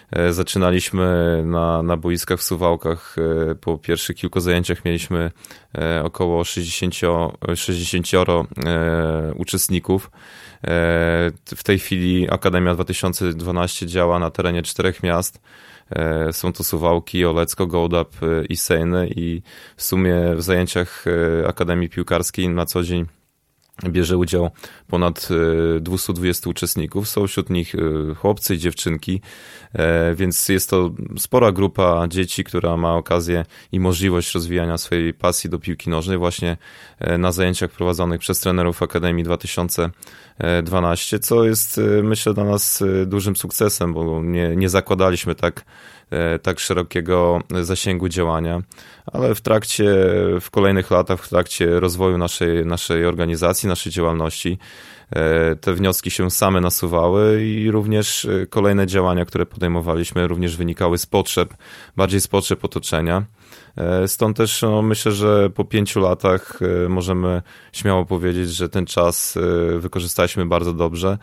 Zaczynaliśmy na boiskach w Suwałkach. Po pierwszych kilku zajęciach mieliśmy około 60 uczestników. W tej chwili Akademia 2012 działa na terenie 4 miast. Są to Suwałki, Olecko, Gołdap i Sejny i w sumie w zajęciach Akademii Piłkarskiej na co dzień bierze udział ponad 220 uczestników. Są wśród nich chłopcy i dziewczynki, więc jest to spora grupa dzieci, która ma okazję i możliwość rozwijania swojej pasji do piłki nożnej właśnie na zajęciach prowadzonych przez trenerów Akademii 2012, co jest, myślę, dla nas dużym sukcesem, bo nie zakładaliśmy tak szerokiego zasięgu działania, ale w kolejnych latach, w trakcie rozwoju naszej organizacji, naszej działalności, te wnioski się same nasuwały i również kolejne działania, które podejmowaliśmy, również wynikały bardziej z potrzeb otoczenia. Stąd też myślę, że po 5 latach możemy śmiało powiedzieć, że ten czas wykorzystaliśmy bardzo dobrze